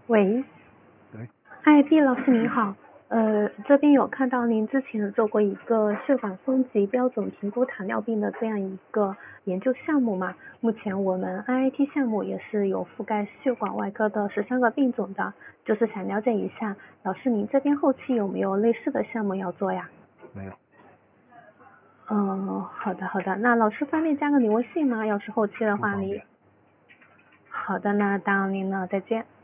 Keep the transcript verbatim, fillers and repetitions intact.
喂， 对， 哎，毕老师您好，呃，这边有看到您之前做过一个血管分级标准评估糖尿病的这样一个研究项目嘛？目前我们 I I T 项目也是有覆盖血管外科的十三个病种的，就是想了解一下，老师您这边后期有没有类似的项目要做呀？ 没有。 嗯，好的好的，那老师方便加个您微信吗？要是后期的话，你不方便。 好的，那打扰您了，再见。